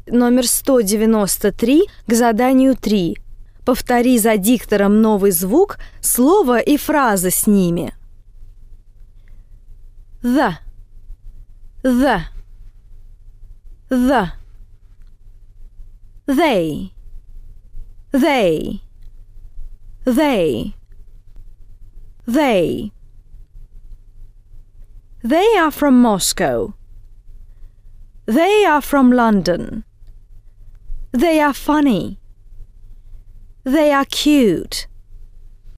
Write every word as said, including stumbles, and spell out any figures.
номер сто девяносто три к заданию три. Повтори за диктором новый звук, слово и фраза с ними. The, the, the, they, they, they, they. They are from Moscow. They are from London. They are funny. They are cute.